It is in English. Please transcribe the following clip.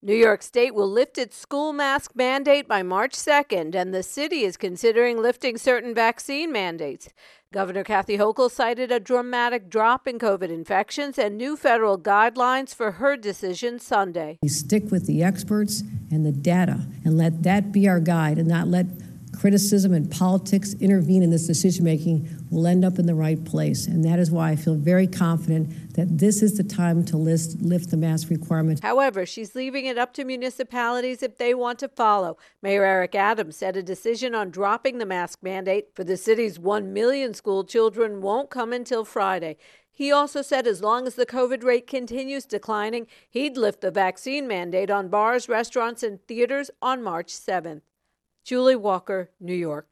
New York State will lift its school mask mandate by March 2nd, and the city is considering lifting certain vaccine mandates. Governor Kathy Hochul cited a dramatic drop in COVID infections and new federal guidelines for her decision Sunday. We stick with the experts and the data and let that be our guide, and not let criticism and politics intervene in this decision-making. Will end up in the right place. And that is why I feel very confident that this is the time to lift the mask requirement. However, she's leaving it up to municipalities if they want to follow. Mayor Eric Adams said a decision on dropping the mask mandate for the city's 1 million school children won't come until Friday. He also said as long as the COVID rate continues declining, he'd lift the vaccine mandate on bars, restaurants, and theaters on March 7th. Julie Walker, New York.